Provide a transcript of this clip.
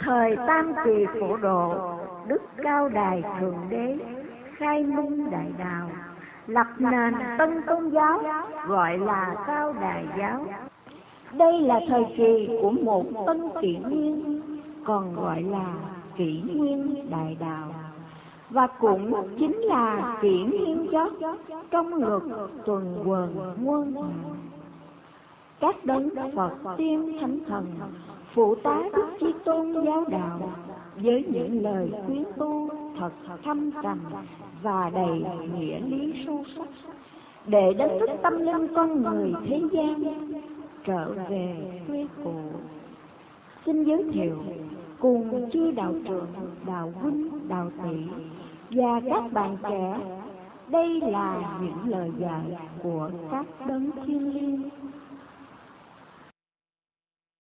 Thời Tam Kỳ Phổ Độ, Đức Cao Đài Thượng Đế khai minh đại đạo, lập nền tân tôn giáo gọi là Cao Đài giáo. Đây là thời kỳ của một tân kỷ nguyên, còn gọi là kỷ nguyên đại đạo, và cũng chính là kỷ nguyên chót trong luật tuần hoàn muôn hạ. Các đấng Phật tiên thánh thần phụ tá Đức Chí Tôn giáo đạo với những lời khuyến tu thật thâm trầm và đầy nghĩa lý sâu sắc, để đánh thức tâm linh con người thế gian trở về quê cũ. Xin giới thiệu cùng chư đạo trưởng, đạo huynh, đạo tỷ và các bạn trẻ, đây là những lời dạy của các đấng thiên liêng